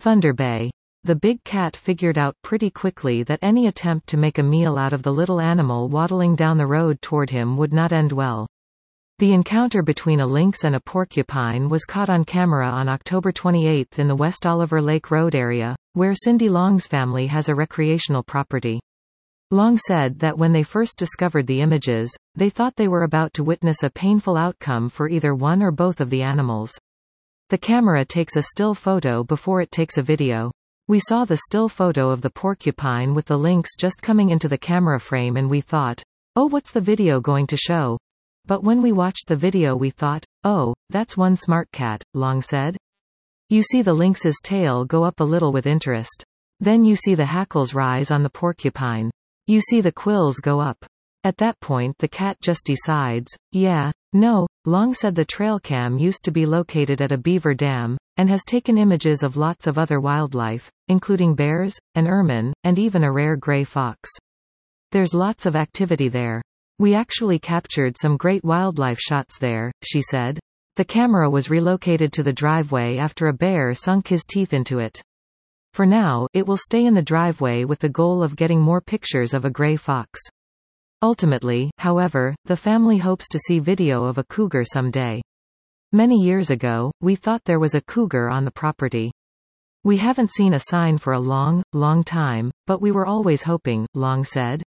Thunder Bay. The big cat figured out pretty quickly that any attempt to make a meal out of the little animal waddling down the road toward him would not end well. The encounter between a lynx and a porcupine was caught on camera on October 28 in the West Oliver Lake Road area, where Cindy Long's family has a recreational property. Long said that when they first discovered the images, they thought they were about to witness a painful outcome for either one or both of the animals. The camera takes a still photo before it takes a video. We saw the still photo of the porcupine with the lynx just coming into the camera frame and we thought, oh, what's the video going to show? But when we watched the video we thought, oh, that's one smart cat, Long said. You see the lynx's tail go up a little with interest. Then you see the hackles rise on the porcupine. You see the quills go up. At that point the cat just decides, yeah, no. Long said the trail cam used to be located at a beaver dam, and has taken images of lots of other wildlife, including bears, an ermine, and even a rare gray fox. There's lots of activity there. We actually captured some great wildlife shots there, she said. The camera was relocated to the driveway after a bear sunk his teeth into it. For now, it will stay in the driveway with the goal of getting more pictures of a gray fox. Ultimately, however, the family hopes to see video of a cougar someday. Many years ago, we thought there was a cougar on the property. We haven't seen a sign for a long, long time, but we were always hoping, Long said.